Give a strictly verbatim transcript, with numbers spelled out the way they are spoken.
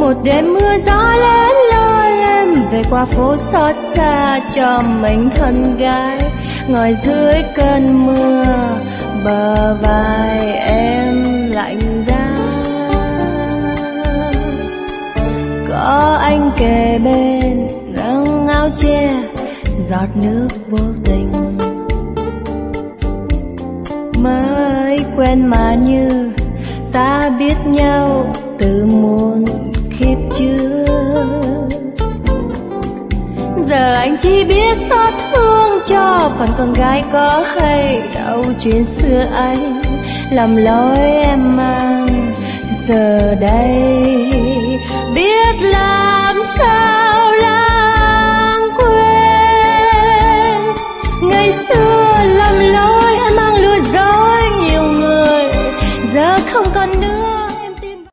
Một đêm mưa gió lớn lôi em về qua phố xót xa cho mình thân gái, ngồi dưới cơn mưa bờ vai em lạnh giá. Có anh kề bên nâng áo che giọt nước vô tình, mới quen mà như ta biết nhau từ muôn kiếp trước. Giờ anh chỉ biết xót thương cho phần con gái có hay đâu chuyện xưa anh làm lỗi em mang giờ đây.